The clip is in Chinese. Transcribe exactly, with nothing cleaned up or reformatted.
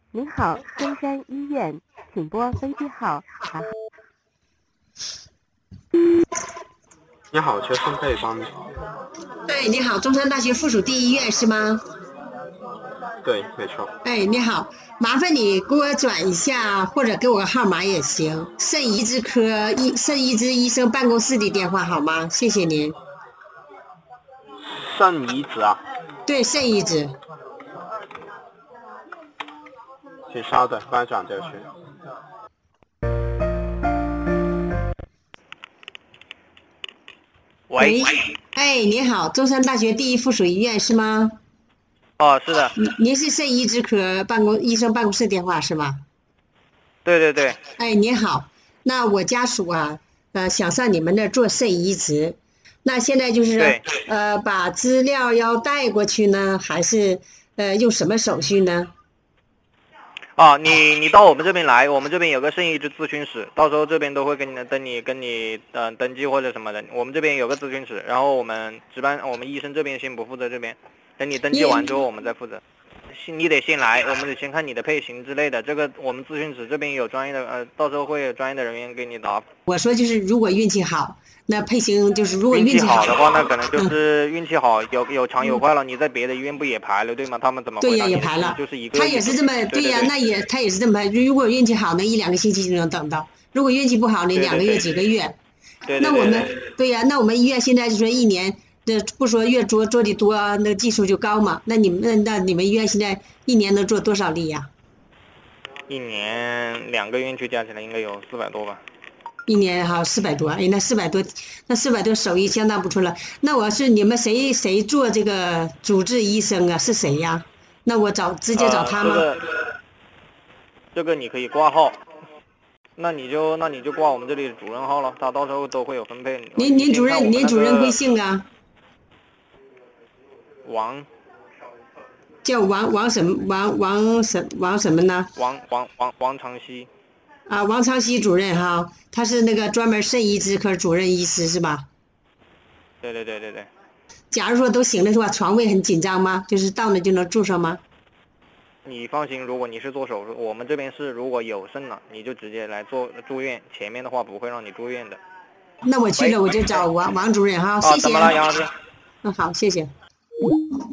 您好，中山医院，请拨飞机号卡号。 你好，学生可以帮你。 哎，你好，中山大学附属第一医院是吗？ 对，没错。 哎，你好，麻烦你给我转一下，或者给我个号码也行，肾移植科医肾移植医生办公室的电话好吗？谢谢您。 肾移植啊？ 对，肾移植。 请稍等，帮你转过去。 喂， 哎，你好，中山大学第一附属医院是吗？ 哦，是的。 您您是肾移植科办公医生办公室电话是吗？ 对对对。 哎，你好，那我家属啊，呃，想上你们那儿做肾移植，那现在就是呃，把资料要带过去呢，还是呃用什么手续呢？ 哦，你你到我们这边来，我们这边有个肾移植咨询室，到时候这边都会跟你等你跟你嗯、呃、登记或者什么的。我们这边有个咨询室，然后我们值班，我们医生这边先不负责这边，等你登记完之后我们再负责。你得先来，我们得先看你的配型之类的，这个我们咨询室这边有专业的呃，到时候会有专业的人员给你答。 我说就是如果运气好，那配型就是如果运气好的话，那可能就是运气好，有有长有快了，你在别的医院不也排了对吗？他们怎么对呀也排了， 就是一个他也是这么对呀，那也他也是这么排。如果运气好，那一两个星期就能等到；如果运气不好，那两个月几个月。 对。 那我们对呀，那我们医院现在就说一年，这不说越做做的多，那技术就高嘛。那你们那那你们医院现在一年能做多少例呀？ 一年两个院区加起来应该有四百多吧。 一年哈四百多，哎，那四百多，那四百多手艺相当不错了。那我是你们谁谁做这个主治医生啊？是谁呀？那我找直接找他吗？ 呃、这个这个你可以挂号，那你就那你就挂我们这里的主任号了，他到时候都会有分配。 您您主任您主任贵姓啊？ 王。 叫王王什么王王什王什么呢？ 王王王王长熙。 啊，王长熙主任哈，他是那个专门肾移植科主任医师是吧？ 对对对对对。 假如说都行了是吧？床位很紧张吗？就是到那就能住上吗？ 你放心，如果你是做手术，我们这边是如果有肾了，你就直接来做住院，前面的话不会让你住院的。 那我去了我就找王王主任哈，谢谢。 怎么了，杨老师？ 嗯，好，谢谢。